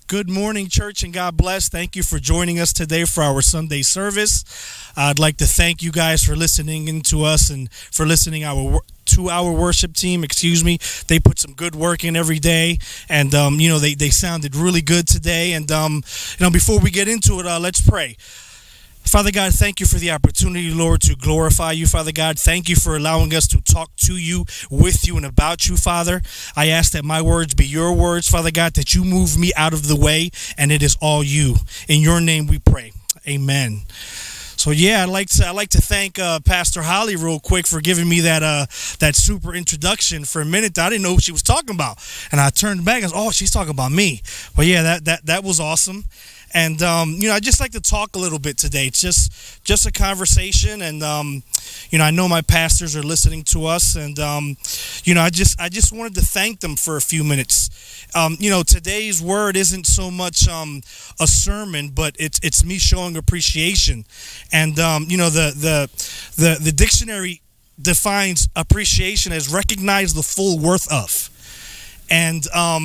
Good morning, church, and God bless. Thank you for joining us today for our Sunday service. I'd like to thank you guys for listening in to us and for listening to our worship team. They put some good work in every day, and they sounded really good today. And before we get into it, let's pray. Father God, thank you for the opportunity, Lord, to glorify you, Father God. Thank you for allowing us to talk to you, with you, and about you, Father. I ask that my words be your words, Father God, that you move me out of the way, and it is all you. In your name we pray. Amen. So yeah, I'd like to thank Pastor Holly real quick for giving me that super introduction. For a minute, I didn't know what she was talking about, and I turned back and I was, oh, she's talking about me. But yeah, that was awesome. And I'd just like to talk a little bit today. It's just a conversation, and I know my pastors are listening to us, and I just wanted to thank them for a few minutes. Today's word isn't so much a sermon, but it's me showing appreciation. And the dictionary defines appreciation as recognize the full worth of. And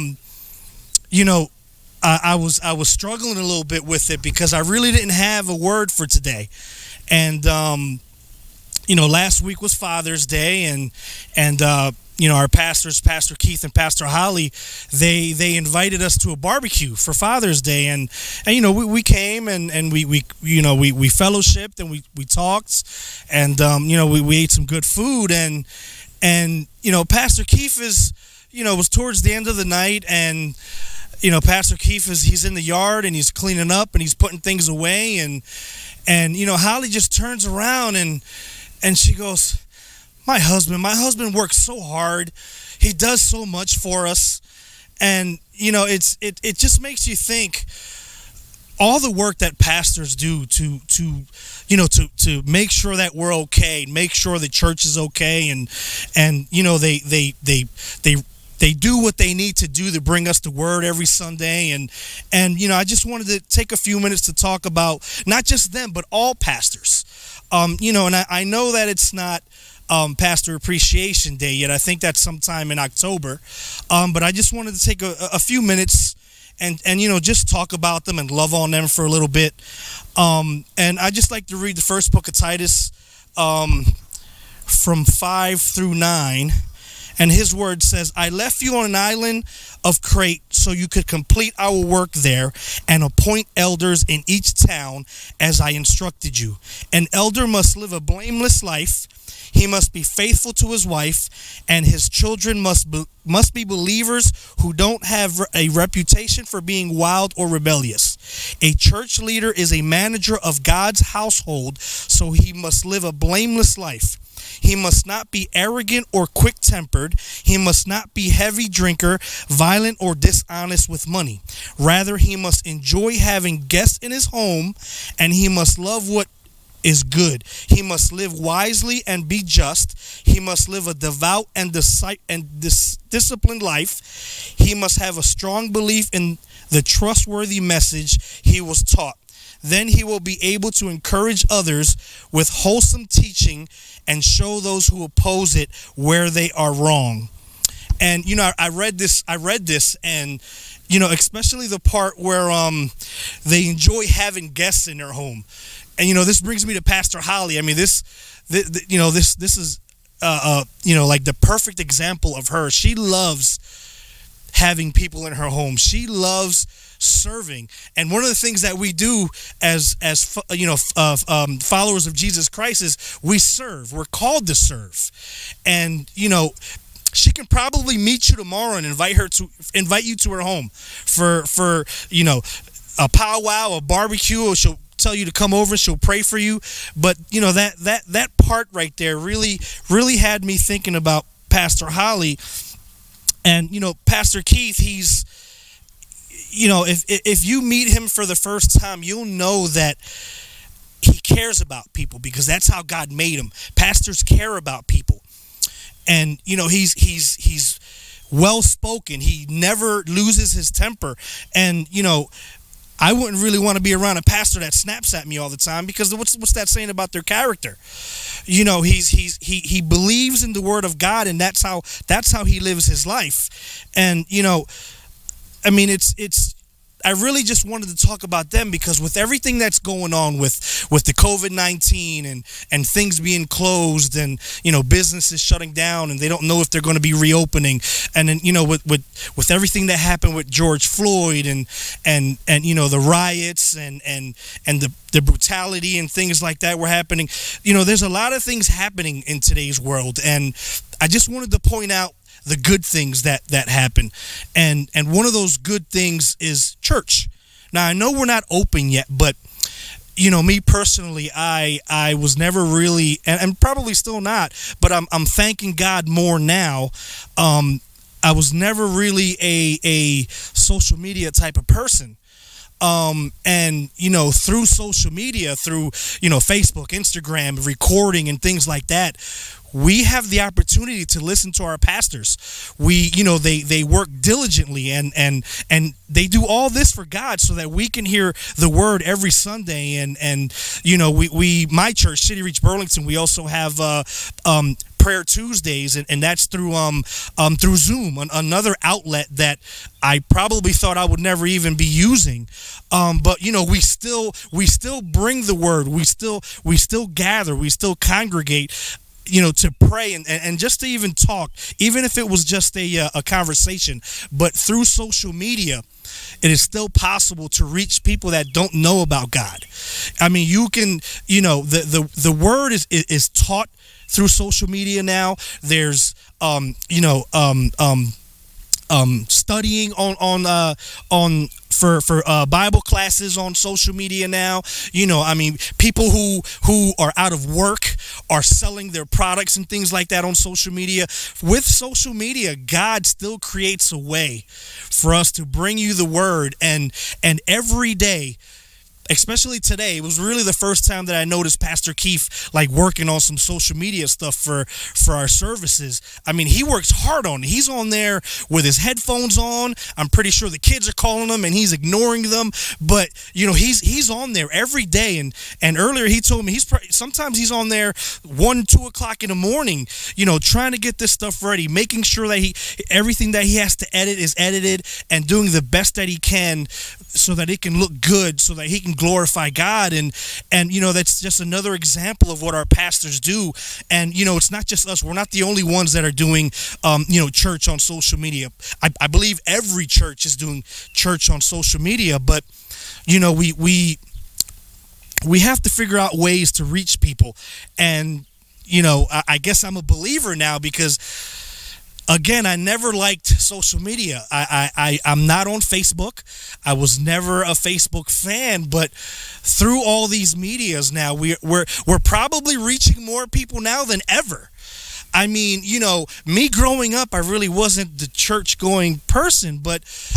I was struggling a little bit with it because I really didn't have a word for today. And last week was Father's Day, and our pastors, Pastor Keith and Pastor Holly, they invited us to a barbecue for Father's Day, and we came and we fellowshipped and we talked, and we ate some good food, and Pastor Keith was towards the end of the night, and Pastor Keith he's in the yard and he's cleaning up and he's putting things away, and Holly just turns around and she goes, my husband works so hard, he does so much for us, and it just makes you think all the work that pastors do to make sure that we're okay, make sure the church is okay, and they do what they need to do to bring us the word every Sunday. And I just wanted to take a few minutes to talk about not just them, but all pastors. And I know that it's not Pastor Appreciation Day yet. I think that's sometime in October. But I just wanted to take a few minutes and just talk about them and love on them for a little bit. And I just like to read the first book of Titus from 5 through 9. And his word says, I left you on an island of Crete so you could complete our work there and appoint elders in each town as I instructed you. An elder must live a blameless life. He must be faithful to his wife, and his children must be believers who don't have a reputation for being wild or rebellious. A church leader is a manager of God's household, so he must live a blameless life. He must not be arrogant or quick-tempered. He must not be heavy drinker, violent, or dishonest with money. Rather, he must enjoy having guests in his home, and he must love what is good. He must live wisely and be just. He must live a devout and disciplined life. He must have a strong belief in the trustworthy message he was taught. Then he will be able to encourage others with wholesome teaching and show those who oppose it where they are wrong. And I read this, and especially the part where they enjoy having guests in their home. And this brings me to Pastor Holly. I mean, this is like the perfect example of her. She loves having people in her home. She loves serving, and one of the things that we do as followers of Jesus Christ is we serve. We're called to serve, and she can probably meet you tomorrow and invite you to her home for a powwow, a barbecue, or she'll tell you to come over. She'll pray for you. But that part right there really had me thinking about Pastor Holly. And Pastor Keith, he's if you meet him for the first time, you'll know that he cares about people, because that's how God made him. Pastors care about people. And he's well spoken. He never loses his temper. And I wouldn't really want to be around a pastor that snaps at me all the time, because what's that saying about their character? He believes in the word of God, and that's how he lives his life. And I mean, I really just wanted to talk about them because with everything that's going on with the COVID-19 and things being closed and, businesses shutting down and they don't know if they're going to be reopening. And then, with everything that happened with George Floyd and the riots and the brutality and things like that were happening, there's a lot of things happening in today's world. And I just wanted to point out the good things that happen. And one of those good things is church. Now, I know we're not open yet, but, me personally, I was never really, and probably still not, but I'm thanking God more now. I was never really a social media type of person. And, through social media, through, Facebook, Instagram, recording and things like that, we have the opportunity to listen to our pastors. They work diligently and they do all this for God so that we can hear the word every Sunday. And my church, City Reach Burlington, we also have, Prayer Tuesdays, and that's through Zoom, another outlet that I probably thought I would never even be using. But we still bring the word. We still gather. We still congregate, to pray and just to even talk, even if it was just a conversation. But through social media, it is still possible to reach people that don't know about God. I mean, you can, the word is taught through social media now. There's studying on for Bible classes on social media now. People who are out of work are selling their products and things like that on social media. With social media, God still creates a way for us to bring you the word, and every day, especially today, it was really the first time that I noticed Pastor Keith working on some social media stuff for our services. I mean, he works hard on it. He's on there with his headphones on. I'm pretty sure the kids are calling him and he's ignoring them. But he's on there every day. And earlier he told me sometimes he's on there 1-2 o'clock in the morning, trying to get this stuff ready, making sure that everything that he has to edit is edited, and doing the best that he can so that it can look good, so that he can glorify God. And that's just another example of what our pastors do. And it's not just us. We're not the only ones that are doing church on social media. I believe every church is doing church on social media, but we have to figure out ways to reach people. And I guess I'm a believer now because, again, I never liked social media. I'm not on Facebook. I was never a Facebook fan, but through all these medias now, we're probably reaching more people now than ever. I mean, me growing up, I really wasn't the church-going person, but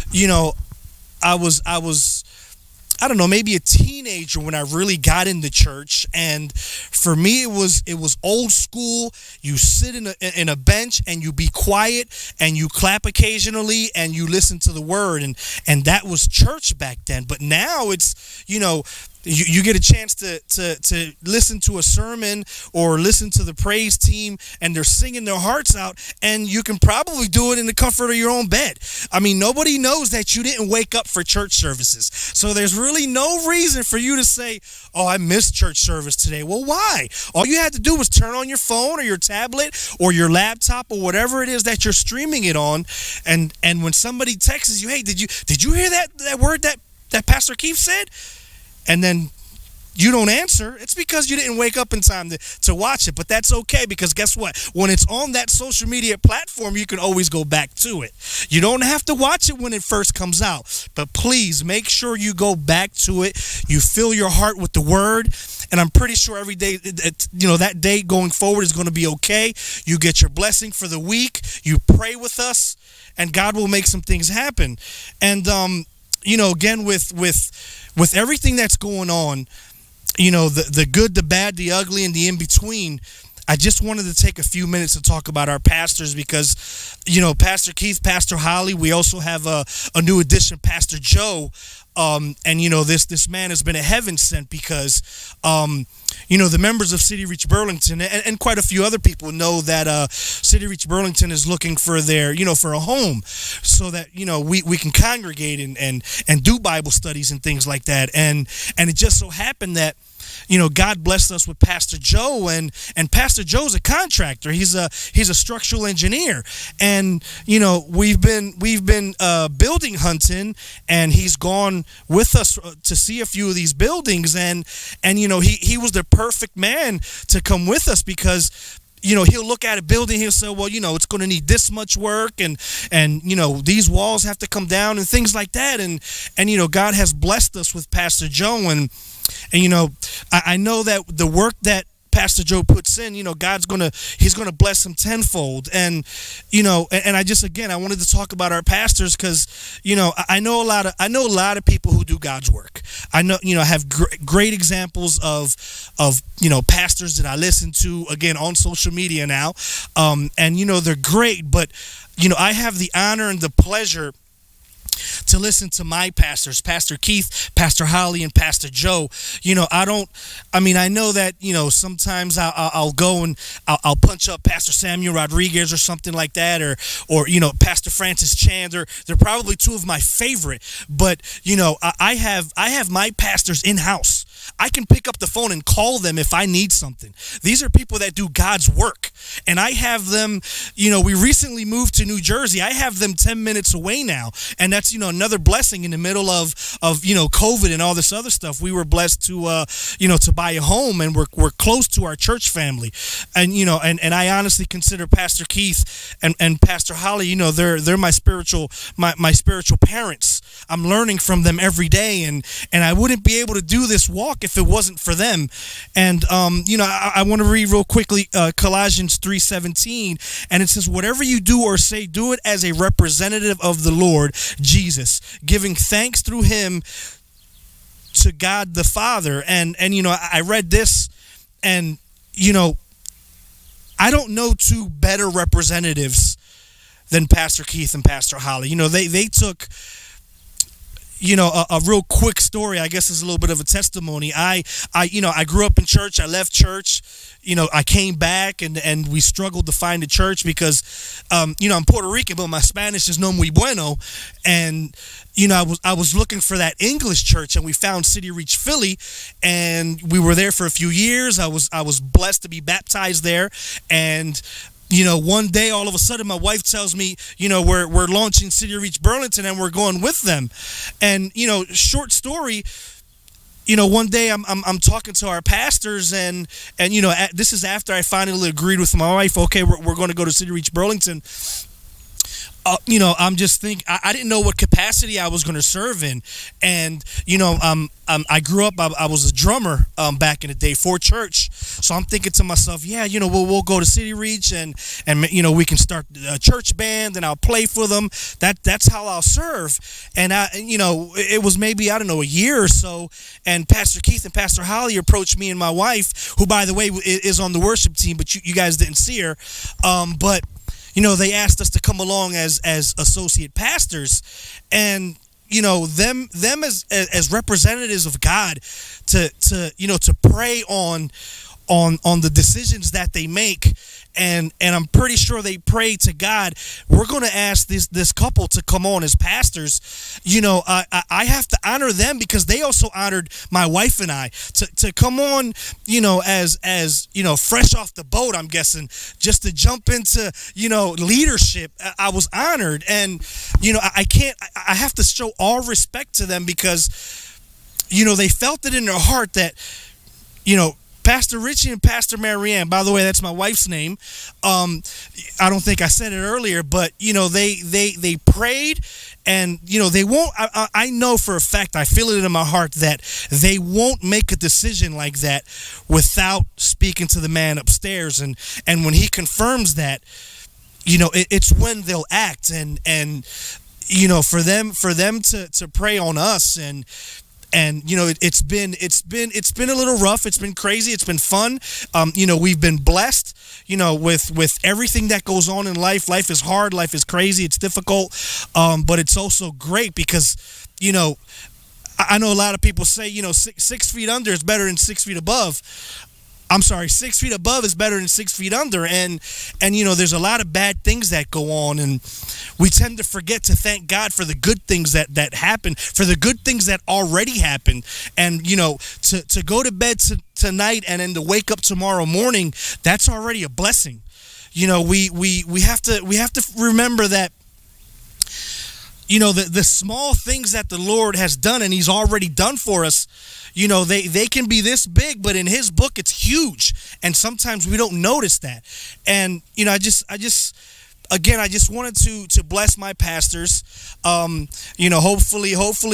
I was I don't know, maybe a teenager when I really got into church. And for me, it was old school. You sit in a bench and you be quiet and you clap occasionally and you listen to the word. And that was church back then. But now it's, you get a chance to listen to a sermon or listen to the praise team and they're singing their hearts out, and you can probably do it in the comfort of your own bed. I mean, nobody knows that you didn't wake up for church services. So there's really no reason for you to say, oh, I missed church service today. Well, why? All you had to do was turn on your phone or your tablet or your laptop or whatever it is that you're streaming it on. And when somebody texts you, hey, did you hear that word that Pastor Keith said? And then you don't answer, it's because you didn't wake up in time to watch it. But that's okay, because guess what? When it's on that social media platform, you can always go back to it. You don't have to watch it when it first comes out. But please make sure you go back to it. You fill your heart with the word. And I'm pretty sure every day, that day going forward is going to be okay. You get your blessing for the week. You pray with us, and God will make some things happen. And, again, with everything that's going on, the good, the bad, the ugly, and the in-between, I just wanted to take a few minutes to talk about our pastors because, Pastor Keith, Pastor Holly, we also have a new addition, Pastor Joe. And this man has been a heaven sent because the members of City Reach Burlington and quite a few other people know that City Reach Burlington is looking for for a home so that we can congregate and do Bible studies and things like that, and it just so happened that God blessed us with Pastor Joe, and Pastor Joe's a contractor. He's a structural engineer, and we've been building hunting, and he's gone with us to see a few of these buildings, and he was the perfect man to come with us because he'll look at a building, he'll say, well, it's going to need this much work, and these walls have to come down and things like that, and God has blessed us with Pastor Joe, and I know that the work that Pastor Joe puts in, he's gonna bless him tenfold, and I wanted to talk about our pastors because I know a lot of people who do God's work. I have great examples of pastors that I listen to again on social media now, and they're great, but I have the honor and the pleasure to listen to my pastors, Pastor Keith, Pastor Holly, and Pastor Joe. I know that, sometimes I'll go and I'll punch up Pastor Samuel Rodriguez or something like that, or Pastor Francis Chan. They're probably two of my favorite, but, I have my pastors in-house. I can pick up the phone and call them if I need something. These are people that do God's work. And I have them, we recently moved to New Jersey. I have them 10 minutes away now. And that's, another blessing in the middle of COVID and all this other stuff. We were blessed to buy a home, and we're close to our church family. And, and I honestly consider Pastor Keith and Pastor Holly, they're my spiritual parents. I'm learning from them every day, and I wouldn't be able to do this walk if it wasn't for them. And I want to read real quickly Colossians 3:17, and it says, whatever you do or say, do it as a representative of the Lord Jesus, giving thanks through him to God the Father. And I read this, and I don't know two better representatives than Pastor Keith and Pastor Holly. They took a real quick story, I guess, is a little bit of a testimony. I grew up in church. I left church. I came back, and we struggled to find a church because, I'm Puerto Rican, but my Spanish is no muy bueno. And, I was looking for that English church, and we found City Reach Philly, and we were there for a few years. I was blessed to be baptized there, and one day, all of a sudden, my wife tells me, we're launching City Reach Burlington, and we're going with them. And short story, one day I'm talking to our pastors, and this is after I finally agreed with my wife. Okay, we're going to go to City Reach Burlington. I'm just thinking, I didn't know what capacity I was going to serve in. And, I grew up, I was a drummer back in the day for church. So I'm thinking to myself, yeah, we'll go to City Reach and we can start a church band, and I'll play for them. That's how I'll serve. And, it was maybe, I don't know, a year or so. And Pastor Keith and Pastor Holly approached me and my wife, who, by the way, is on the worship team, but you guys didn't see her. But they asked us to come along as associate pastors, and them as representatives of God to pray on the decisions that they make. And I'm pretty sure they prayed to God. We're going to ask this couple to come on as pastors. I have to honor them because they also honored my wife and I to come on, as fresh off the boat, I'm guessing, just to jump into, leadership. I was honored, and, I have to show all respect to them because, they felt it in their heart that, Pastor Richie and Pastor Marianne, by the way, that's my wife's name. I don't think I said it earlier, but they prayed, and they won't. I know for a fact, I feel it in my heart that they won't make a decision like that without speaking to the man upstairs, and when he confirms that, it's when they'll act, and for them to pray on us, and And it's been a little rough. It's been crazy. It's been fun. We've been blessed, with everything that goes on in life. Life is hard. Life is crazy. It's difficult. But it's also great because, I know a lot of people say, 6 feet under is better than 6 feet above. I'm sorry, 6 feet above is better than 6 feet under. And there's a lot of bad things that go on. And we tend to forget to thank God for the good things that happen, for the good things that already happened. And, to go to bed tonight and then to wake up tomorrow morning, that's already a blessing. We have to remember that, the small things that the Lord has done and he's already done for us, they can be this big, but in his book, it's huge. And sometimes we don't notice that. And, I just wanted to bless my pastors. Hopefully,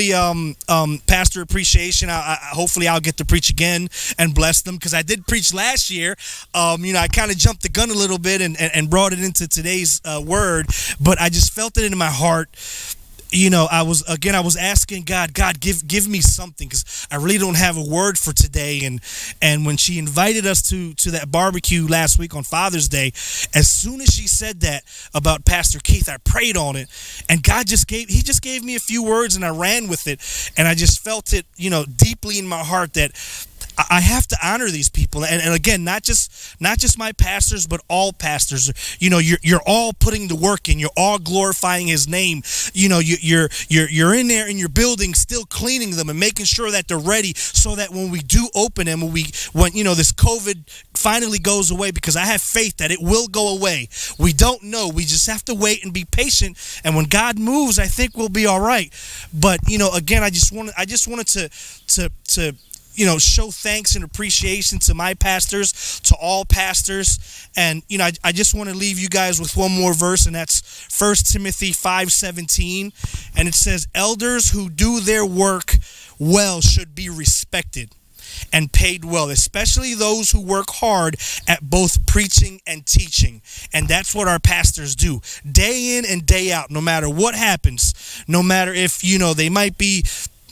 pastor appreciation. Hopefully I'll get to preach again and bless them, because I did preach last year. I kind of jumped the gun a little bit and brought it into today's word, but I just felt it in my heart. I was asking God, give me something, because I really don't have a word for today. And when she invited us to that barbecue last week on Father's Day, as soon as she said that about Pastor Keith, I prayed on it, and God just gave me a few words, and I ran with it, and I just felt it, deeply in my heart that I have to honor these people, and again, not just my pastors, but all pastors. You're all putting the work in. You're all glorifying His name. You're in there in your building, still cleaning them and making sure that they're ready, so that when we do open them, when this COVID finally goes away, because I have faith that it will go away. We don't know. We just have to wait and be patient. And when God moves, I think we'll be all right. But again, I just wanted to show thanks and appreciation to my pastors, to all pastors. And, I just want to leave you guys with one more verse, and that's 1 Timothy 5:17. And it says, elders who do their work well should be respected and paid well, especially those who work hard at both preaching and teaching. And that's what our pastors do, day in and day out, no matter what happens, no matter if, they might be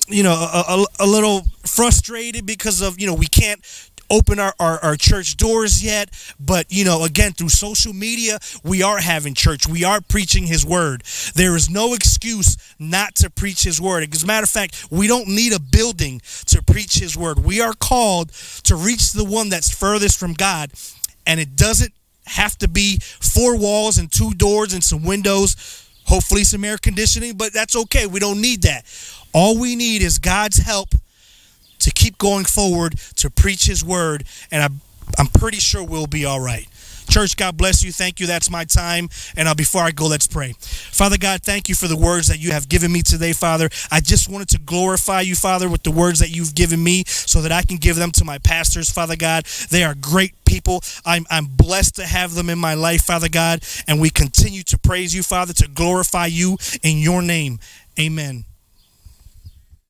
a little frustrated because of, we can't open our church doors yet. But, again, through social media, we are having church. We are preaching His word. There is no excuse not to preach His word. As a matter of fact, we don't need a building to preach His word. We are called to reach the one that's furthest from God. And it doesn't have to be 4 walls and 2 doors and some windows, hopefully some air conditioning, but that's okay. We don't need that. All we need is God's help to keep going forward, to preach His word, and I'm pretty sure we'll be all right. Church, God bless you. Thank you. That's my time. And before I go, let's pray. Father God, thank you for the words that you have given me today, Father. I just wanted to glorify you, Father, with the words that you've given me so that I can give them to my pastors, Father God. They are great people. I'm blessed to have them in my life, Father God. And we continue to praise you, Father, to glorify you in your name. Amen.